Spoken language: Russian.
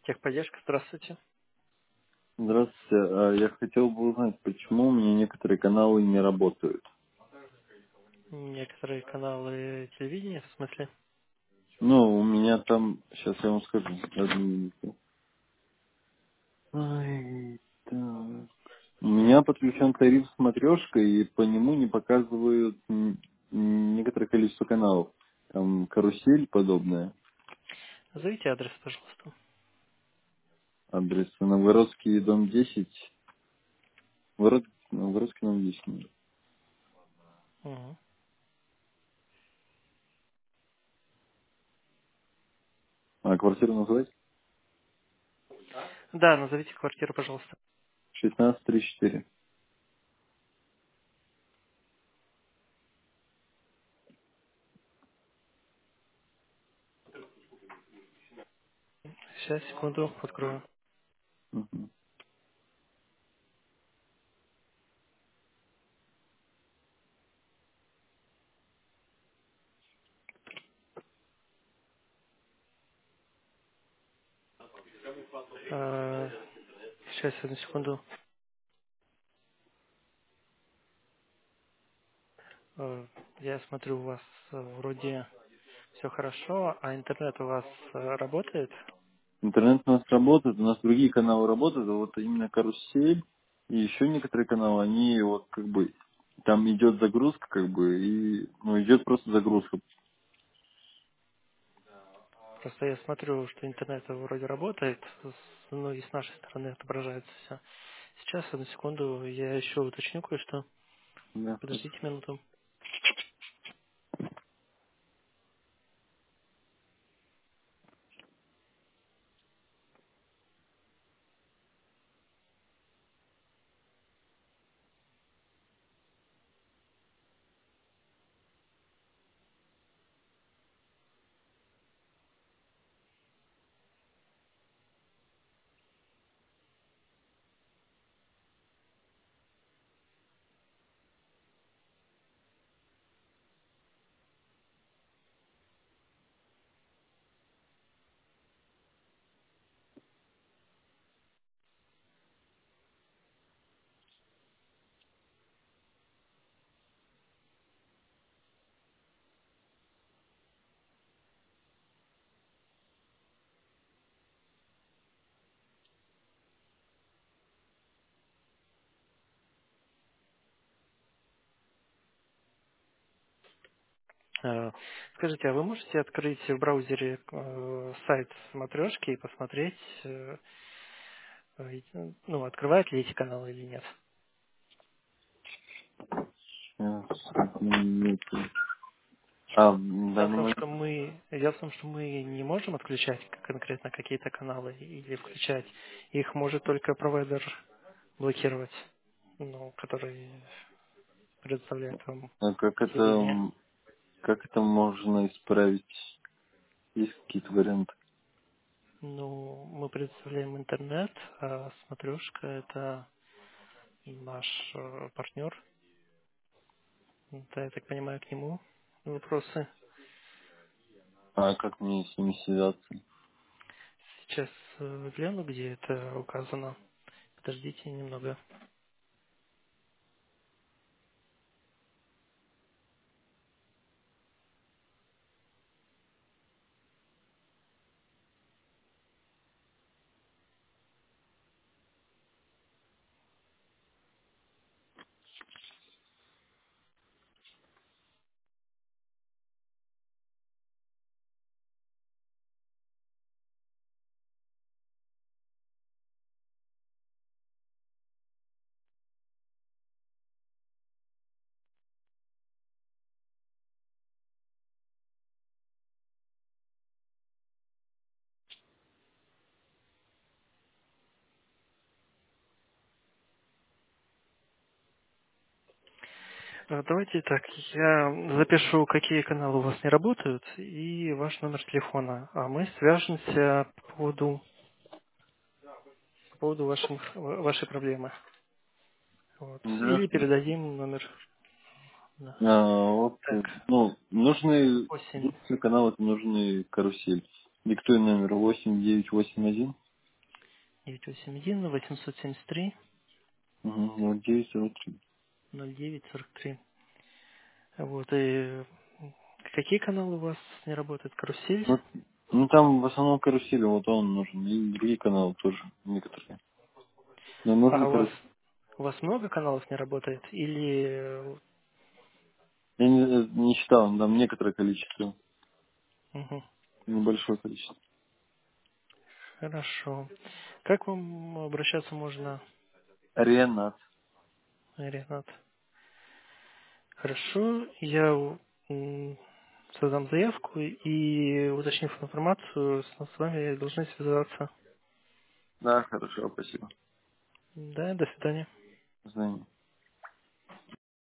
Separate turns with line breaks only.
Техподдержка, здравствуйте.
Здравствуйте. Я хотел бы узнать, почему у меня некоторые каналы не работают.
Некоторые каналы телевидения, в смысле?
Ну, у меня там, сейчас я вам скажу, одну минуту. Ай, так. У меня подключен тариф смотрешка, и по нему не показывают некоторое количество каналов. Там карусель подобная,
Назовите адрес, пожалуйста.
адрес Новгородский дом 10, Новгородский дом 10.
Мгм.
А квартиру называть?
Да, назовите квартиру, пожалуйста.
1634.
Сейчас, секунду, открою.
Мгм.
Э, Сейчас, одну секунду. Я смотрю, у вас вроде все хорошо, а интернет у вас работает?
Интернет у нас работает, у нас другие каналы работают, а вот именно карусель и еще некоторые каналы, они вот как бы там идет загрузка, как бы, и ну идет просто загрузка.
Просто я смотрю, что интернет вроде работает, ну и с нашей стороны отображается все. Сейчас, одну секунду, я еще уточню кое-что.
Да.
Подождите минуту. Э, Скажите, а вы можете открыть в браузере сайт смотрешки и посмотреть, ну, открывает ли эти каналы или нет?
Сейчас, одну минуту. А, в
Дело в
данный
том,
момент,
что мы не можем отключать конкретно какие-то каналы или включать. Их может только провайдер блокировать, ну, который предоставляет вам
а
телевидение.
как это можно исправить? Есть какие-то варианты?
Ну, мы предоставляем интернет, а смотрешка это наш партнер. Это, я так понимаю, к нему вопросы.
А как мне с ними связаться?
Сейчас гляну, где это указано. Подождите немного. Давайте так, я запишу, какие каналы у вас не работают, и ваш номер телефона. А мы свяжемся по поводу вашей проблемы. Вот.
Да.
Или передадим номер. Да.
Вот,
Так,
ну, нужны,
8.
если канал это нужны карусель. Диктуй номер 8981.
981 873
Угу, 0943.
0943. Вот, и какие каналы у вас не работают? Карусель?
Ну, ну, там в основном карусель, вот он нужен. И другие каналы тоже, некоторые. Но
А
нужен
у вас,
карусель.
у вас много каналов не работает? Или...
Я не считал, но там некоторое количество.
Мгм.
Небольшое количество.
Хорошо. Как вам обращаться можно,
Ренат.
Ренат? Хорошо, я создам заявку и, уточнив информацию, с вами должны связаться.
Да, хорошо, спасибо.
Да, до свидания.
До свидания.